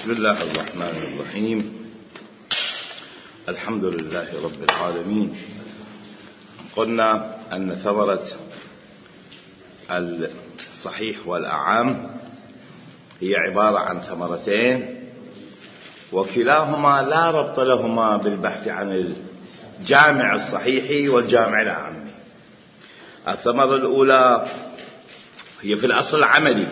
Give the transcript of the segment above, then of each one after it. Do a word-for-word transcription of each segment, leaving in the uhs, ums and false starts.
بسم الله الرحمن الرحيم. الحمد لله رب العالمين. قلنا أن ثمرة الصحيح والأعم هي عبارة عن ثمرتين، وكلاهما لا ربط لهما بالبحث عن الجامع الصحيح والجامع الأعم. الثمرة الأولى هي في الأصل العملي.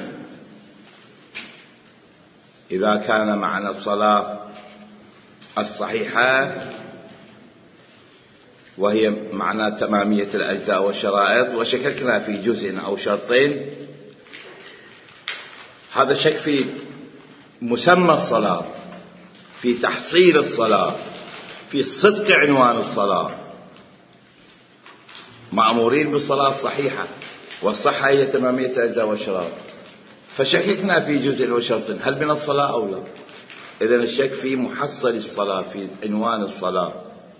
إذا كان معنى الصلاة الصحيحة وهي معنى تمامية الأجزاء والشرائط، وشككنا في جزء أو شرطين، هذا شك في مسمى الصلاة، في تحصيل الصلاة، في صدق عنوان الصلاة. مأمورين بالصلاة الصحيحة، والصحة هي تمامية الأجزاء والشرائط، فشككنا في جزء وشرط، هل من الصلاة أو لا؟ إذن الشك في محصل الصلاة، في عنوان الصلاة،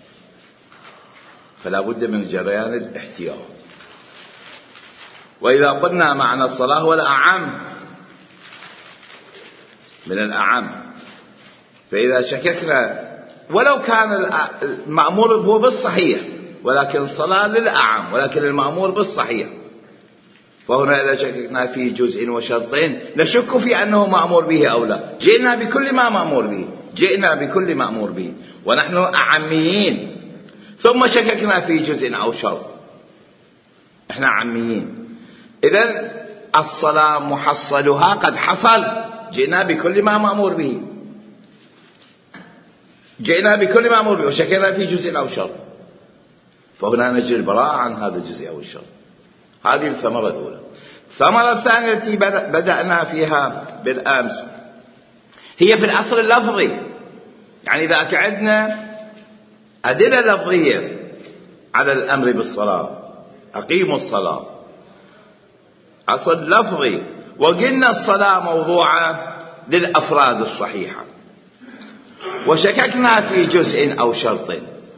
فلا بد من جريان الاحتياط. وإذا قلنا معنى الصلاة هو الأعم من الأعم، فإذا شككنا ولو كان المأمور هو بالصحيح ولكن الصلاة للأعم، ولكن المأمور بالصحيح، فهنا إذا شككنا في جزء وشرطين نشك في أنه مأمور به أو لا. جئنا بكل ما مأمور به، جئنا بكل مأمور به ونحن أعميين، ثم شككنا في جزء أو شرط، إحنا عميين. إذن الصلاة محصلها قد حصل، جئنا بكل ما مأمور به، جئنا بكل ما مأمور به وشككنا في جزء أو شرط، فهنا نجري البراءة عن هذا الجزء أو الشرط. هذه الثمرة الأولى. الثمرة الثانية التي بدأنا فيها بالأمس هي في الأصل اللفظي. يعني إذا عندنا أدلة لفظية على الأمر بالصلاة، أقيموا الصلاة، أصل لفظي، وقلنا الصلاة موضوعة للأفراد الصحيحة، وشككنا في جزء أو شرط،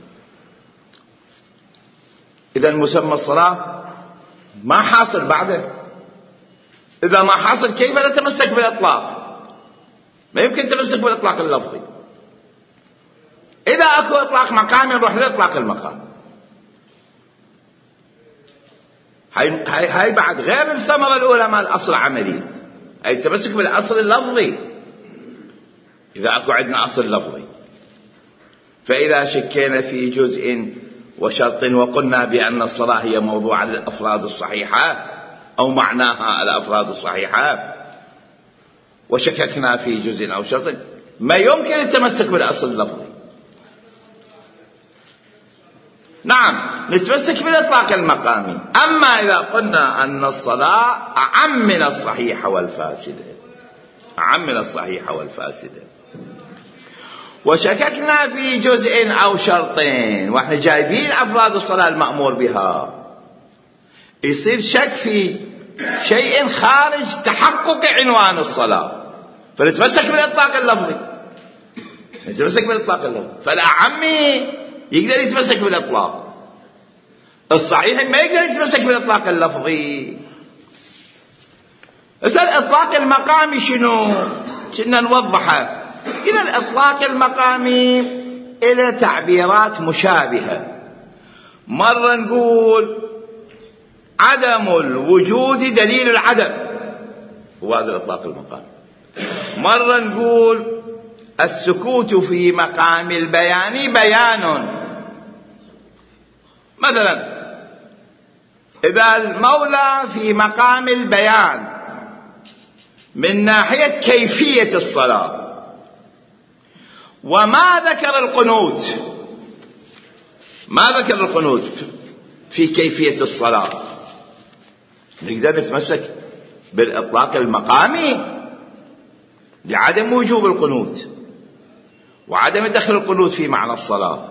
إذا مسمى الصلاة ما حاصل بعده. إذا ما حاصل كيف نتمسك بالإطلاق؟ ما يمكن تمسك بالإطلاق اللفظي. إذا أكو إطلاق مقامي نروح لإطلاق المقام. هاي, هاي, هاي بعد غير الثمرة الأولى مال الأصل عملي، أي تمسك بالأصل اللفظي. إذا أكو عندنا أصل لفظي، فإذا شكينا في جزء وشرط وقلنا بأن الصلاة هي موضوع للأفراد الصحيحة أو معناها الأفراد الصحيحة، وشككنا في جزء أو شرط، ما يمكن التمسك بالأصل اللفظي. نعم نتمسك بالإطلاق المقامي. أما إذا قلنا أن الصلاة أعم من الصحيحة والفاسدة، أعم من الصحيحة والفاسدة، وشككنا في جزء أو شرطين، وإحنا جايبين أفراد الصلاة المأمور بها، يصير شك في شيء خارج تحقق عنوان الصلاة، فنتمسك بالإطلاق اللفظي، نتمسك بالإطلاق اللفظي. فالأعمي يقدر يتمسك بالإطلاق، الصحيح ما يقدر يتمسك بالإطلاق اللفظي. بس الإطلاق المقامي شنو؟ كنا نوضحه. إلى الإطلاق المقامي إلى تعبيرات مشابهة. مرة نقول عدم الوجود دليل العدم، هو هذا الإطلاق المقامي. مرة نقول السكوت في مقام البيان بيان. مثلا إذا المولى في مقام البيان من ناحية كيفية الصلاة، وما ذكر القنوت، ما ذكر القنوت في كيفية الصلاة، نقدر نتمسك بالإطلاق المقامي لعدم وجوب القنوت وعدم دخل القنوت في معنى الصلاة.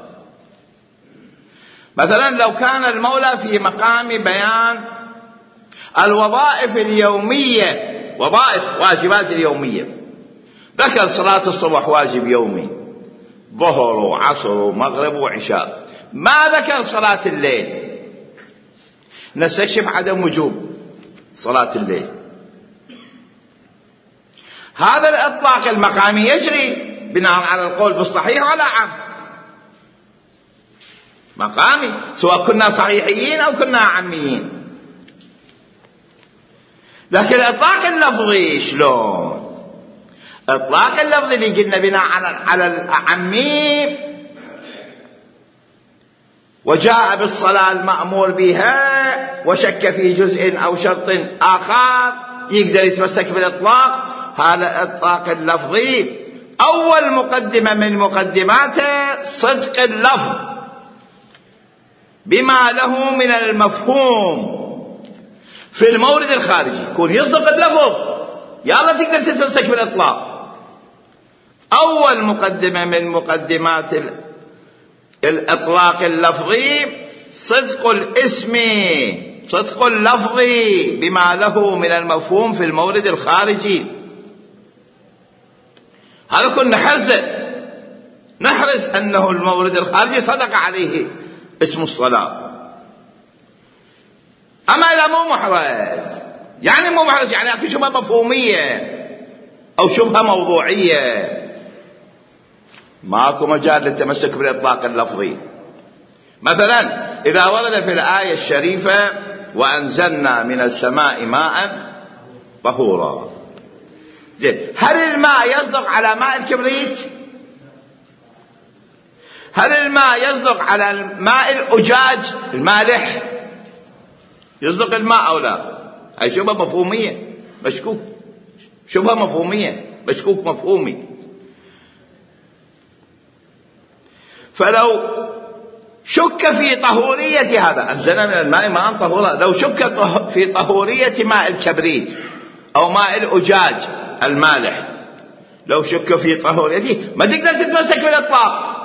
مثلا لو كان المولى في مقام بيان الوظائف اليومية، وظائف واجبات اليومية، ذكر صلاة الصبح واجب يومي، ظهر وعصر ومغرب وعشاء، ما ذكر صلاة الليل، نستكشف عدم وجوب صلاة الليل. هذا الإطلاق المقامي يجري بناء على القول بالصحيح ولا عام؟ مقامي، سواء كنا صحيحيين أو كنا عاميين. لكن الإطلاق اللفظي شلون؟ إطلاق اللفظي اللي قلنا بناء على العميم وجاء بالصلاة المأمور بها وشك في جزء أو شرط آخر يقدر يتمسك بالإطلاق. هذا الإطلاق اللفظي أول مقدمة من مقدماته صدق اللفظ بما له من المفهوم في المورد الخارجي. يكون يصدق اللفظ يلا تقدر تتمسك بالإطلاق. أول مقدمة من مقدمات الإطلاق اللفظي صدق الاسم، صدق اللفظي بما له من المفهوم في المورد الخارجي. هذا كنا نحرزه، نحرز أنه المورد الخارجي صدق عليه اسم الصلاة. أما إذا مو محرز، يعني مو محرز يعني أكو شبهة مفهومية أو شبهة موضوعية، ماكو مجال للتمسك بالإطلاق اللفظي. مثلا إذا ورد في الآية الشريفة وأنزلنا من السماء ماء طهورا، زين، هل الماء يصدق على ماء الكبريت؟ هل الماء يصدق على الماء الأجاج المالح؟ يصدق الماء أو لا؟ هاي شبهة مفهومية مشكوك، شبهة مفهومية مشكوك مفهومي. فلو شك في طهورية هذا أنزلنا من الماء ماء طهورا، لو شك في طهورية ماء الكبريت أو ماء الأجاج المالح، لو شك في طهوريته ما تقدر تتمسك بالإطلاق،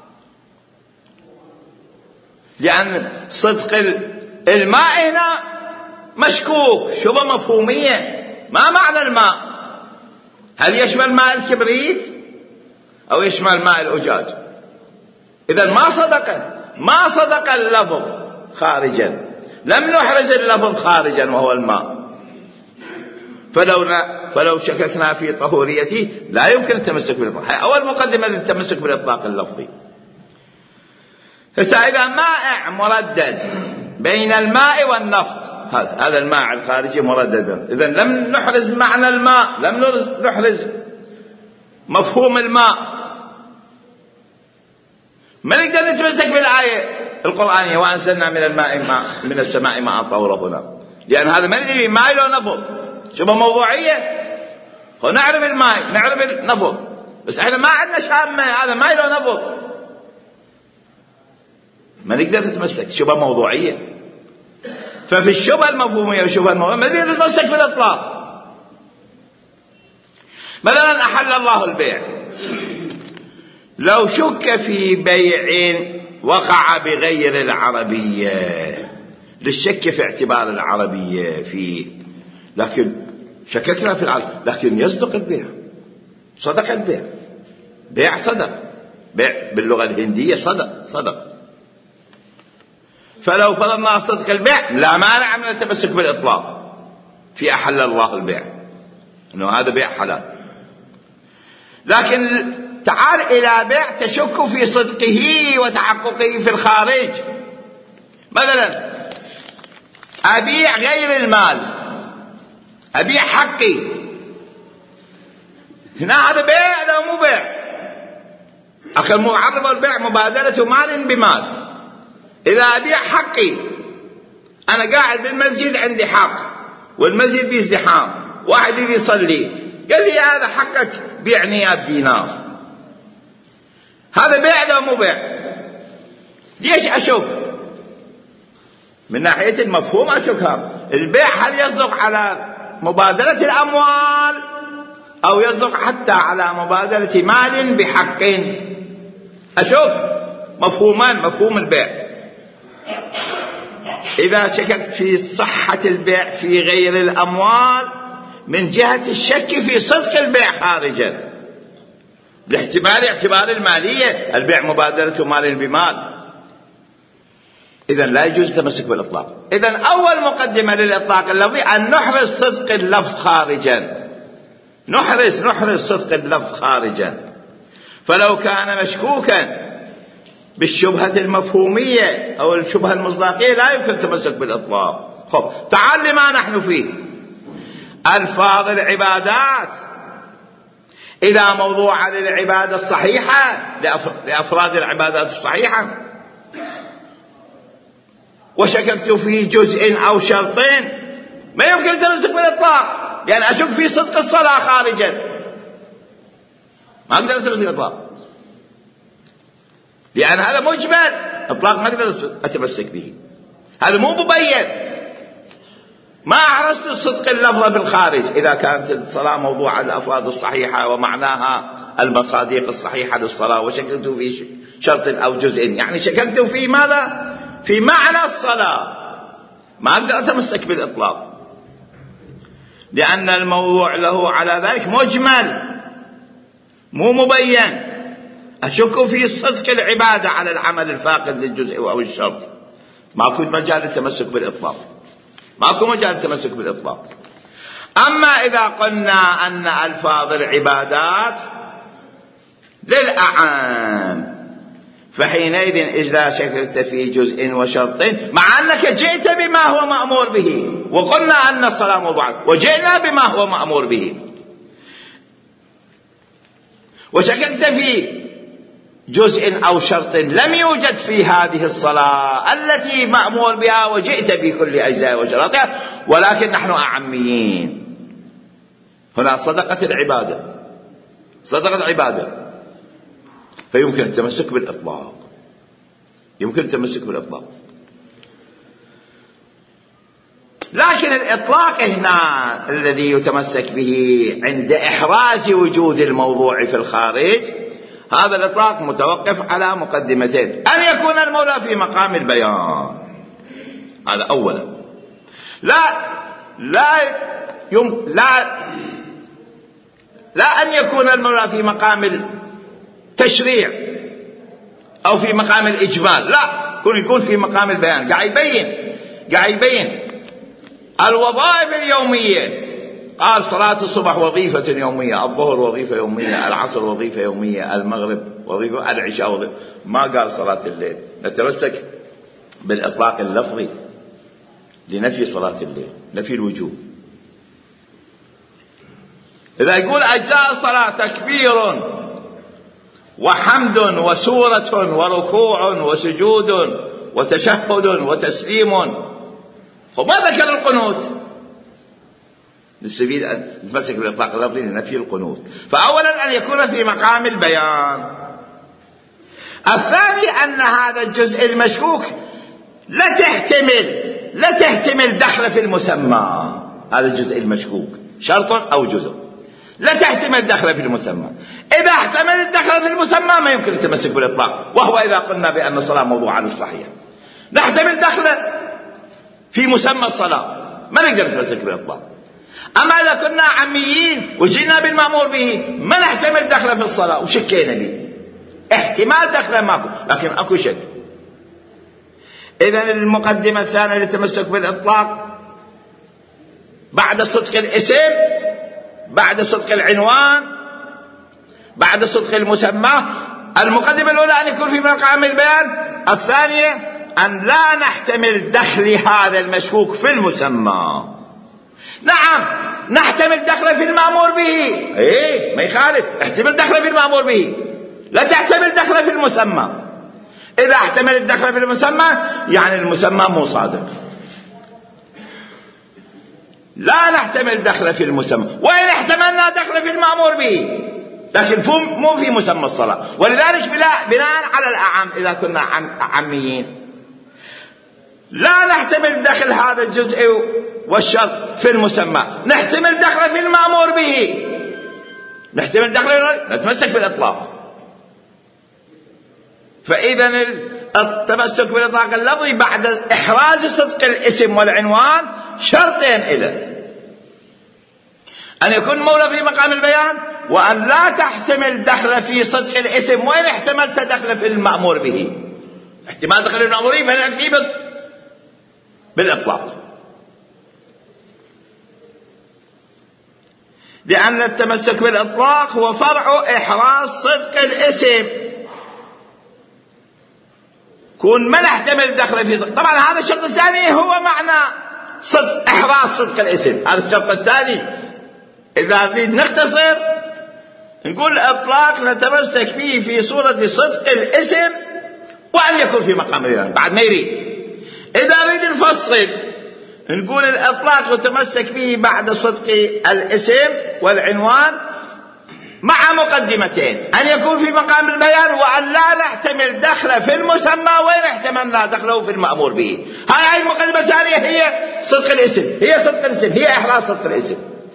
لأن صدق الماء هنا مشكوك، شبهة مفهومية. ما معنى الماء؟ هل يشمل ماء الكبريت أو يشمل ماء الأجاج؟ إذن ما صدق ما صدق اللفظ خارجا، لم نحرز اللفظ خارجا وهو الماء. فلو فلو شككنا في طهوريته لا يمكن التمسك بالإطلاق. أول مقدمة للتمسك بالإطلاق اللفظي. إذا مائع مردد بين الماء والنفط، هذا الماء الخارجي مردد، إذن لم نحرز معنى الماء، لم نحرز مفهوم الماء، ما نقدر نتمسك بالآية القرآنية وأنزلنا من الماء ماء من السماء ماء طهورا هنا، لأن هذا ما ندري ماء له نفض، شبه موضوعية. نعرف الماء نعرف النفض، بس احنا ما عندنا شامة، هذا ماء له نفض، ما نقدر نتمسك، شبه موضوعية. ففي الشبهة المفهومية والشبهة الموضوعية ما نقدر نتمسك بالإطلاق. مثلا أحل الله البيع، لو شك في بيع وقع بغير العربية، للشك في اعتبار العربية فيه، لكن شككنا في العربية، لكن يصدق البيع، صدق البيع، بيع صدق، بيع باللغة الهندية صدق صدق. فلو فرضنا صدق البيع لا مانع من التمسك بالإطلاق في أحل الله البيع، إنه هذا بيع حلال. لكن تعال إلى بيع تشك في صدقه وتحققه في الخارج، مثلا أبيع غير المال، أبيع حقي، هنا هذا بيع لو مو بيع؟ أخي المعرب البيع مبادلة مال بمال. إذا أبيع حقي، أنا قاعد بالمسجد عندي حق والمسجد بازدحام، واحد يجي يصلي قال لي هذا حقك بيعني يا بدينار، هذا بيع لو مو بيع؟ ليش أشك؟ من ناحية المفهوم أشك. هذا البيع هل يصدق على مبادلة الأموال أو يصدق حتى على مبادلة مال بحق؟ أشك مفهومان، مفهوم البيع. إذا شككت في صحة البيع في غير الأموال من جهة الشك في صدق البيع خارجا، لاحتمال اعتبار المالية، البيع مبادلة مال بمال، إذن لا يجوز التمسك بالإطلاق. إذن أول مقدمة للإطلاق اللفظي أن نحرز صدق اللفظ خارجا، نحرص نحرص صدق اللفظ خارجا. فلو كان مشكوكا بالشبهة المفهومية أو الشبهة المصداقية لا يمكن التمسك بالإطلاق. خب تعال لما نحن فيه. ألفاظ العبادات إذا موضوعة للعبادة الصحيحة لأفراد العبادات الصحيحة وشككت في جزء أو شرطين ما يمكن التمسك بالإطلاق، يعني أشك في صدق الصلاة خارجا ما أقدر أتمسك بالإطلاق، لأن هذا مجمل إطلاق ما أقدر أتمسك به، هذا مو مبين. ما أحرزت صدق اللفظ في الخارج إذا كانت الصلاة موضوعة للأفراد الصحيحة ومعناها المصادق الصحيحة للصلاة وشككت في شرط أو جزء، يعني شككت في ماذا؟ في معنى الصلاة، ما أقدر أتمسك بالإطلاق لأن الموضوع له على ذلك مجمل مو مبين. أشك في صدق العبادة على العمل الفاقد للجزء أو الشرط، ماكو مجال التمسك بالإطلاق، ماكو مجال التمسك بالإطلاق. أما إذا قلنا أن ألفاظ العبادات للأعام فحينئذ إذا شككت في جزء وشرط مع أنك جئت بما هو مأمور به وقلنا أن الصلاة موضوعة وجئنا بما هو مأمور به وشككت في جزء أو شرط لم يوجد في هذه الصلاة التي مأمور بها وجئت بكل أجزاء وشرطها، ولكن نحن أعميين، هنا صدقت العبادة صدقت العبادة فيمكن التمسك بالإطلاق، يمكن التمسك بالإطلاق. لكن الإطلاق هنا الذي يتمسك به عند إحراز وجود الموضوع في الخارج، هذا الإطلاق متوقف على مقدمتين: أن يكون المولى في مقام البيان، هذا أولا، لا لا يم لا لا أن يكون المولى في مقام التشريع أو في مقام الإجمال، لا، يكون يكون في مقام البيان، قاعد يبين قاعد يبين الوظائف اليومية. قال صلاة الصبح وظيفة يومية، الظهر وظيفة يومية، العصر وظيفة يومية، المغرب وظيفة، العشاء وظيفة، ما قال صلاة الليل. نتمسك بالإطلاق اللفظي لنفي صلاة الليل، نفي الوجوب. إذا يقول أجزاء الصلاة تكبير وحمد وسورة وركوع وسجود وتشهد وتسليم، وما ذكر القنوت، نستفيد أن نتمسك بالإطلاق اللفظي لنفي القنوت. فأولا أن يكون في مقام البيان. الثاني أن هذا الجزء المشكوك لا تحتمل لا تحتمل دخل في المسمى، هذا الجزء المشكوك شرط أو جزء لا تحتمل دخل في المسمى. إذا احتمل الدخل في المسمى ما يمكن التمسك بالإطلاق، وهو إذا قلنا بأن الصلاة موضوعة للصحيح. نحتمل دخل في مسمى الصلاة ما نقدر نتمسك بالإطلاق. أما إذا كنا عميين وجينا بالمأمور به ما نحتمل دخل في الصلاة وشكينا به، احتمال دخل ماكو لكن أكو شك. إذن المقدمة الثانية للتمسك بالإطلاق بعد صدق الاسم، بعد صدق العنوان، بعد صدق المسمى. المقدمة الأولى أن يكون في مقام البيان، الثانية أن لا نحتمل دخل هذا المشكوك في المسمى. نعم نحتمل دخل في المأمور به، ايه ما يخالف، احتمل دخل في المأمور به، لا تحتمل دخل في المسمى. إذا احتمل الدخل في المسمى يعني المسمى مو صادق. لا نحتمل دخل في المسمى، وإن احتملنا دخل في المأمور به لكن مو في مسمى الصلاة. ولذلك بناء على الأعم إذا كنا عميين لا نحتمل دخل هذا الجزء والشرط في المسمى، نحتمل دخل في المأمور به، نحتمل دخل، نتمسك بالإطلاق. فإذا التمسك بالإطلاق اللفظي بعد إحراز صدق الاسم والعنوان شرطين إله: أن يكون مولى في مقام البيان، وأن لا تحتمل دخل في صدق الاسم وإن احتملت دخل في المأمور به. احتمال دخل المأمور به فنأتي بالإطلاق. لأن التمسك بالإطلاق هو فرع إحراز صدق الاسم. كون ما نحتمل دخل في صدق. طبعا هذا الشرط الثاني هو معنى صدق إحراز صدق الاسم، هذا الشرط الثاني. إذا نريد نختصر نقول الإطلاق نتمسك به في صورة صدق الاسم وأن يكون في مقام العنوان بعد ما يريد. إذا نريد نفصل نقول الإطلاق نتمسك به بعد صدق الاسم والعنوان مع مقدمتين: أن يكون في مقام البيان، وأن لا نحتمل دخله في المسمى وإن احتملنا دخله في المأمور به. هاي المقدمة الثانية هي صدق الاسم، هي صدق الاسم، هي إحراز صدق الاسم.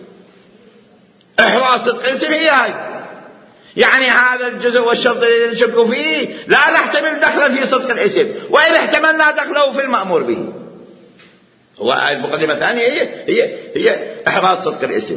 إحراز صدق الاسم هي هاي. يعني هذا الجزء والشرط الذي نشك فيه لا نحتمل دخله في صدق الاسم وإن احتملنا دخله في المأمور به. وهاي المقدمة الثانية هي هي هي إحراز صدق الاسم.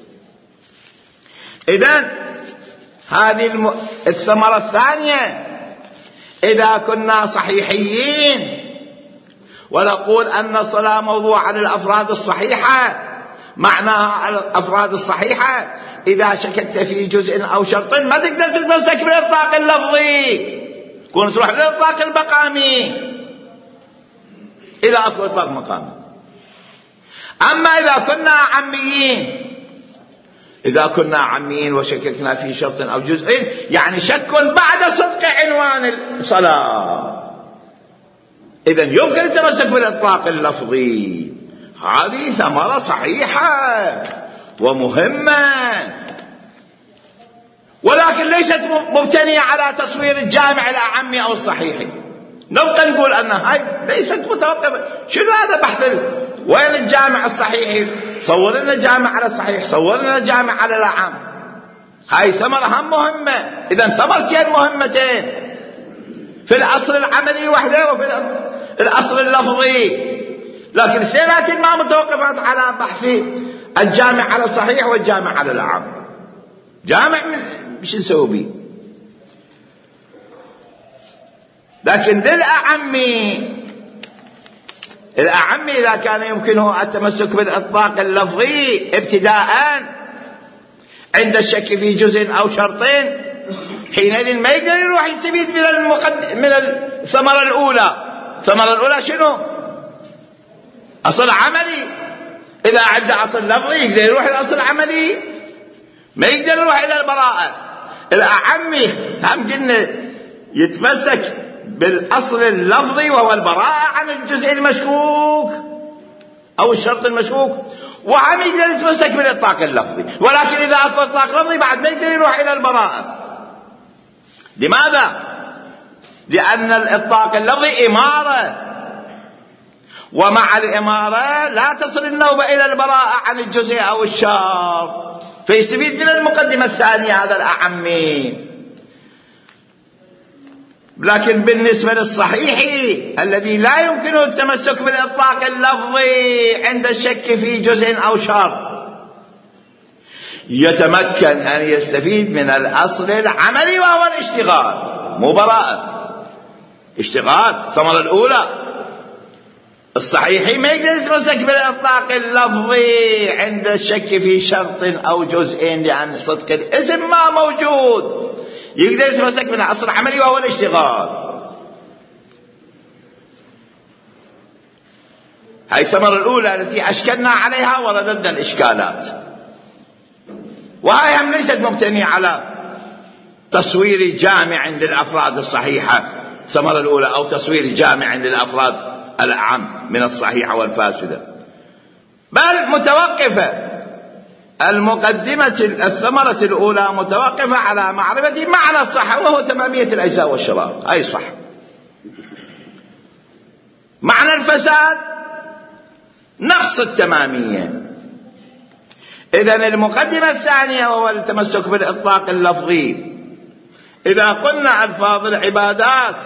إذن هذه الم... الثمرة الثانية: إذا كنا صحيحيين ونقول أن الصلاة موضوع عن الأفراد الصحيحة، معناها الأفراد الصحيحة إذا شككت في جزء أو شرط ما تقدر تتمسك بالإطلاق اللفظي، كون تروح للإطلاق المقامي إلى أصل إطلاق مقامي. أما إذا كنا عميين إذا كنا عميين وشككنا في شرط أو جزء، يعني شك بعد صدق عنوان الصلاة، إذن يمكن التمسك بالإطلاق اللفظي. هذه ثمرة صحيحة ومهمة، ولكن ليست مبتنية على تصوير الجامع الأعمي أو الصحيح. نبقى نقول أن هاي ليست متوقفة. شنو هذا بحث وين الجامع الصحيح؟ صور لنا الجامع على الصحيح، صور لنا الجامع على الأعم. هاي ثمرة هم مهمة. إذن ثمرتين مهمتين في الأصل العملي وحده وفي الأصل اللفظي، لكن السيرات ما متوقفات على بحث الجامع على الصحيح والجامع على الأعم. جامع مش نسوي به، لكن للأعمي الأعمي إذا كان يمكنه التمسك بالإطلاق اللفظي ابتداء عند الشك في جزء أو شرطين، حينئذ ما يقدر يروح يستفيد من المقد... من الثمرة الأولى. الثمرة الأولى شنو؟ أصل عملي. إذا عند أصل لفظي يقدر يروح إلى الأصل العملي، ما يقدر يروح إلى البراءة. الأعمي هم قلنا يتمسك بالأصل اللفظي وهو البراءة عن الجزء المشكوك أو الشرط المشكوك، وعم يقدر يتمسك بالإطلاق اللفظي. ولكن إذا أكو إطلاق لفظي بعد ما يقدر يروح إلى البراءة. لماذا؟ لأن الإطلاق اللفظي إمارة، ومع الإمارة لا تصل النوبة إلى البراءة عن الجزء أو الشرط، فيستفيد من المقدمة الثانية هذا الأعمي. لكن بالنسبة للصحيح الذي لا يمكنه التمسك بالإطلاق اللفظي عند الشك في جزء أو شرط، يتمكن أن يستفيد من الأصل العملي وهو الاشتغال، مو براءة، اشتغال. الثمرة الأولى الصحيح ما يقدر يتمسك بالإطلاق اللفظي عند الشك في شرط أو جزء لأن صدق الاسم ما موجود، يقدر يتمسك من الأصل العملي وهو الاشتغال. هاي الثمرة الأولى التي أشكلنا عليها ورددنا الإشكالات، وهي هم ليست مبتنية على تصوير جامع للأفراد الصحيحة، الثمرة الأولى، أو تصوير جامع للأفراد الأعم من الصحيحة والفاسدة، بل متوقفة. المقدمة الثمرة الأولى متوقفة على معرفة معنى الصحة وهو تمامية الأجزاء والشرائط، أي صح. معنى الفساد نقص التمامية. إذن المقدمة الثانية وهو التمسك بالإطلاق اللفظي. إذا قلنا ألفاظ العبادات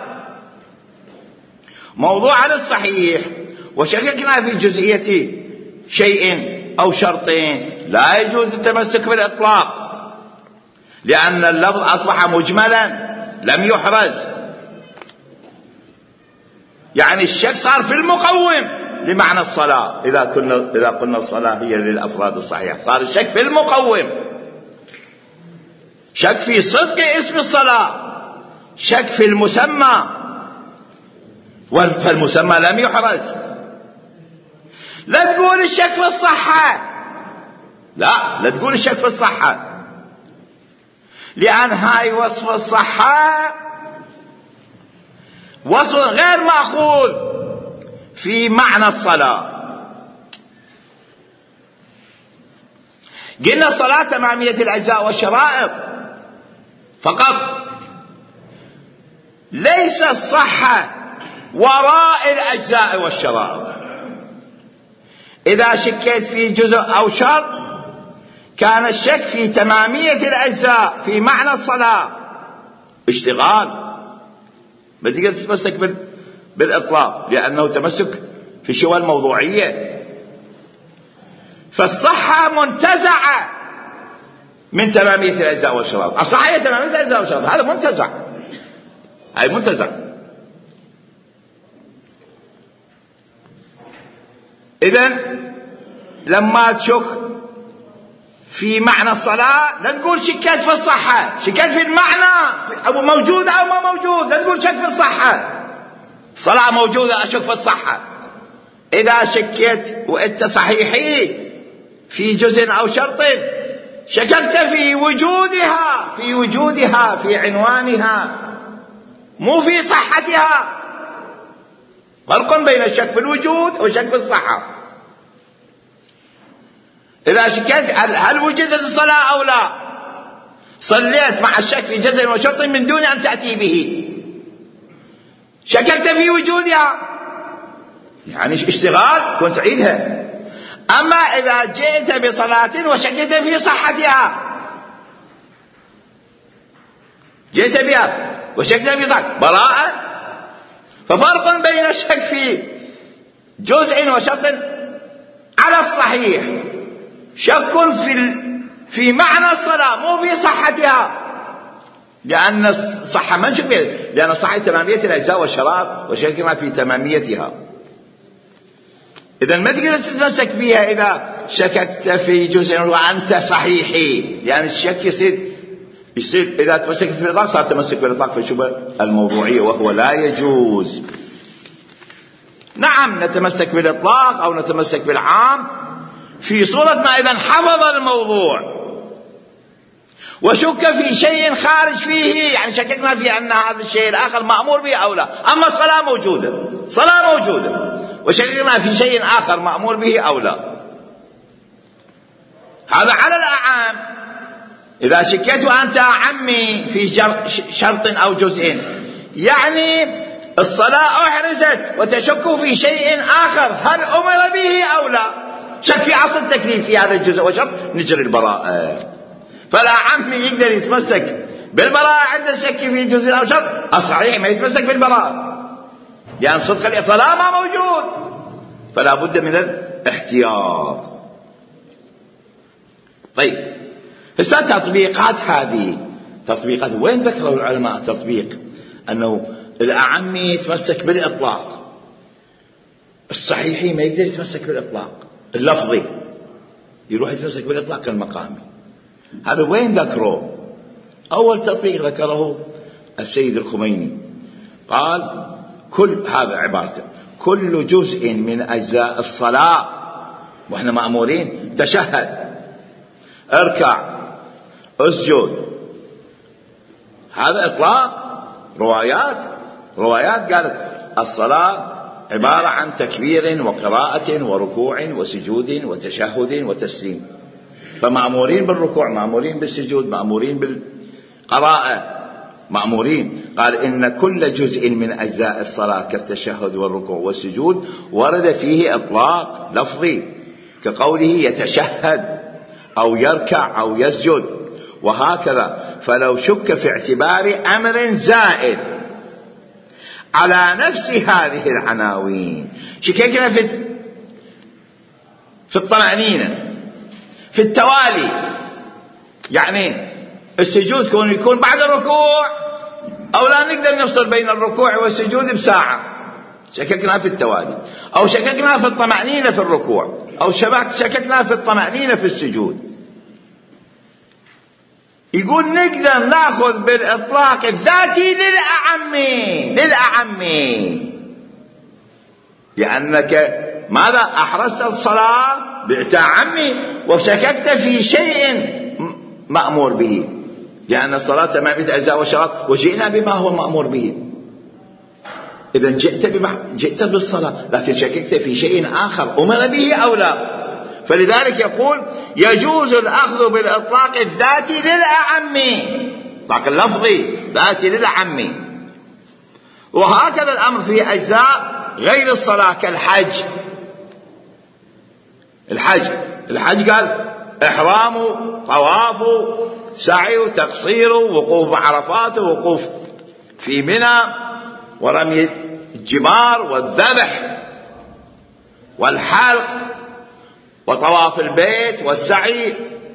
موضوع للصحيح وشككنا في جزئية شيء أو شرطين لا يجوز التمسك بالإطلاق، لأن اللفظ أصبح مجملا لم يحرز. يعني الشك صار في المقوم لمعنى الصلاة. إذا كنا إذا قلنا الصلاة هي للأفراد الصحيحة، صار الشك في المقوم، شك في صدق اسم الصلاة، شك في المسمى، فالمسمى لم يحرز. لا تقول الشك في الصحة، لا لا تقول الشك في الصحة، لأن هاي وصف الصحة وصف غير مأخوذ في معنى الصلاة. قلنا الصلاة تمامية الأجزاء والشرائط فقط، ليس الصحة وراء الأجزاء والشرائط. إذا شكيت في جزء أو شرط كان الشك في تمامية الأجزاء في معنى الصلاة اشتغال، ما تقدر تتمسك بالإطلاق لأنه تمسك في الشبهة الموضوعية. فالصحة منتزعة من تمامية الأجزاء والشرائط. الصحة هي تمامية الأجزاء والشرائط، هذا منتزع، هاي منتزع. إذن لما تشك في معنى الصلاة لا تقول شكيت في الصحة، شكيت في المعنى أو موجود أو ما موجود، لا تقول شك في الصحة. الصلاة موجودة أشك في الصحة. إذا شكيت وأنت صحيحي في جزء أو شرط شككت في وجودها، في وجودها في عنوانها، مو في صحتها. فرق بين الشك في الوجود والشك في الصحة. إذا شكيت هل وجدت الصلاة أو لا، صليت مع الشك في جزء وشرط من دون أن تأتي به، شككت في وجودها يعني اشتغال كنت عيدها. أما إذا جئت بصلاة وشككت في صحتها، جئت بها وشككت في صحتها، براءة. ففرق بين الشك في جزء وشرط على الصحيح، شك في في معنى الصلاة مو في صحتها، لأن الصحة ما نشك بها، لأن الصحة تمامية الأجزاء والشرائط وشككنا في تماميتها. إذا ما تقدر تتمسك بها إذا شككت في جزء وأنت صحيحي، لأن يعني الشك يصير يصير إذا تمسكت في الإطلاق صار تمسك بالإطلاق في الشبهة الموضوعية، وهو لا يجوز. نعم نتمسك بالإطلاق أو نتمسك بالعام في صورة ما إذا حفظ الموضوع وشك في شيء خارج فيه، يعني شككنا في أن هذا الشيء الآخر مأمور به أو لا. أما الصلاة موجودة، صلاة موجودة وشككنا في شيء آخر مأمور به أو لا، هذا على الأعام. إذا شكيت وأنت عمي في شرط أو جزء، يعني الصلاة أحرزت وتشك في شيء آخر هل أمر به أو لا، شك في أصل التكليف في هذا الجزء وشرط، نجري البراءة. فلا عمي يقدر يتمسك بالبراءة عند الشك في جزء أو شرط، الصحيح ما يتمسك بالبراءة لأن يعني صدق الإطلاق ما موجود، فلا بد من الاحتياط. طيب هسه تطبيقات هذه تطبيقات وين ذكروا العلماء تطبيق أنه الأعمي يتمسك بالإطلاق، الصحيحي ما يقدر يتمسك بالإطلاق اللفظي، يروح يتمسك بالإطلاق المقامي. هذا وين ذكروه؟ أول تطبيق ذكره السيد الخميني، قال كل هذا عبارته كل جزء من أجزاء الصلاة وإحنا مأمورين تشهد، اركع، اسجد، هذا إطلاق. روايات روايات قالت الصلاة عبارة عن تكبير وقراءة وركوع وسجود وتشهد وتسليم، فمأمورين بالركوع، مأمورين بالسجود، مأمورين بالقراءة، مأمورين. قال إن كل جزء من أجزاء الصلاة كالتشهد والركوع والسجود ورد فيه إطلاق لفظي كقوله يتشهد أو يركع أو يسجد وهكذا. فلو شك في اعتبار أمر زائد على نفس هذه العناوين، شككنا في في الطمأنينة في التوالي، يعني السجود كون يكون بعد الركوع أو لا نقدر نفصل بين الركوع والسجود بساعة، شككنا في التوالي، أو شككنا في الطمأنينة في الركوع، أو شككنا في الطمأنينة في السجود. يقول نقدر نأخذ بالإطلاق الذاتي للأعم للأعم لأنك ماذا أحرزت الصلاة بعت عمي وشككت في شيء مأمور به، لأن الصلاة ثمانية أجزاء وشرط وجئنا بما هو مأمور به. إذا جئت بمع... جئت بالصلاة لكن شككت في شيء آخر أمر به أو لا. فلذلك يقول يجوز الأخذ بالإطلاق الذاتي للأعم، إطلاق اللفظي ذاتي للأعم. وهكذا الأمر في أجزاء غير الصلاة كالحج. الحج الحج قال إحرام، طواف، سعي، تقصير، وقوف بعرفات، وقوف في منى، ورمي الجمار، والذبح، والحلق، وطواف البيت، والسعي،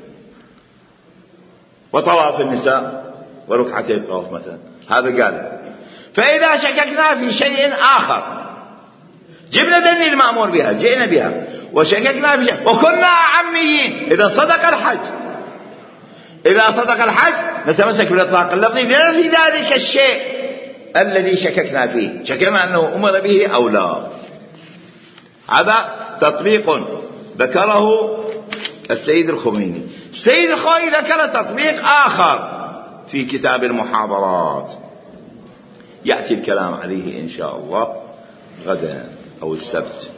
وطواف النساء، وركعتي الطواف مثلا. هذا قال. فإذا شككنا في شيء آخر جبنا دليل المأمور بها جئنا بها، وشككنا في شيء وكنا عميين، إذا صدق الحج إذا صدق الحج نتمسك بالإطلاق اللفظي لنفي ذلك الشيء الذي شككنا فيه، شككنا أنه أمر به أو لا. هذا تطبيق ذكره السيد الخميني. السيد الخميني ذكر تطبيق آخر في كتاب المحاضرات يأتي الكلام عليه إن شاء الله غدا أو السبت.